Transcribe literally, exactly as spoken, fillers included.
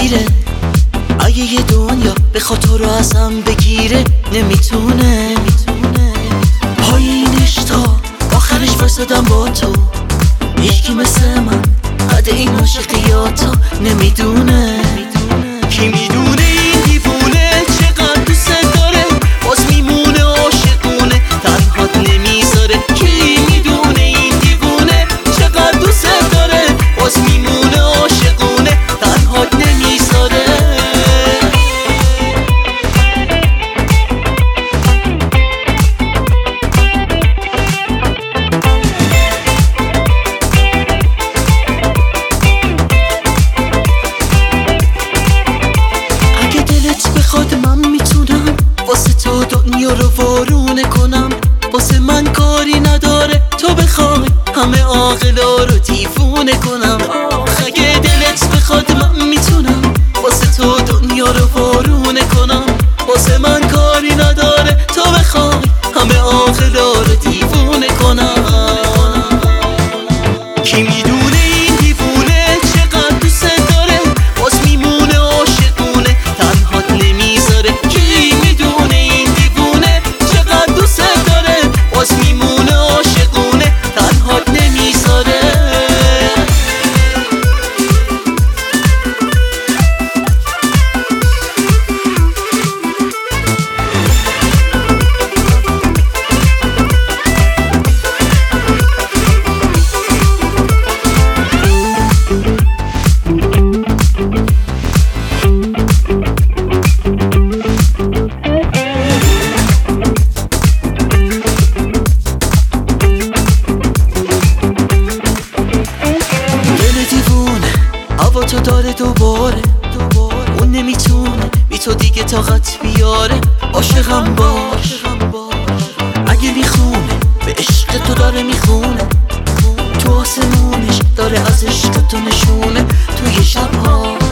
میره. اگه یه دنیا به خاطر رو ازم بگیره نمیتونه. پای این عشقا آخرش واسدم با تو. هیچکی مثل من قد این عاشقیاتو نمیدونه. کی میدونه این دیوونه چقدر دوست داره، باز میمونه عاشقونه تنهات نمیذاره. کی میدونه این دیوونه چقدر دوست داره، باز میمونه عاشقونه تنهات نمیذاره. واسه تو دنیا رو وارونه کنم، واسه من کاری نداره تو بخوای همه عاقلا رو دیوونه کنم. اگه دلت بخواد من میتونم واسه تو دنیا رو وارونه کنم، واسه من کاری نداره تو بخوای همه عاقلا رو دیوونه کنم. کی میدونه این دیوونه چقدر دوست داره، باز میمونه عاشقونه تنهات نمیذاره. کی میدونه این دیوونه چقدر دوست داره، باز میمونه عاشقونه تنهات نمیذاره. هوا تو داره دوباره اون نمیتونه بی تو دیگه طاقت بیاره. عاشقم باش اگه میخونه به عشق تو داره میخونه، تو آسمونش داره از عشق تو نشونه. توی شبها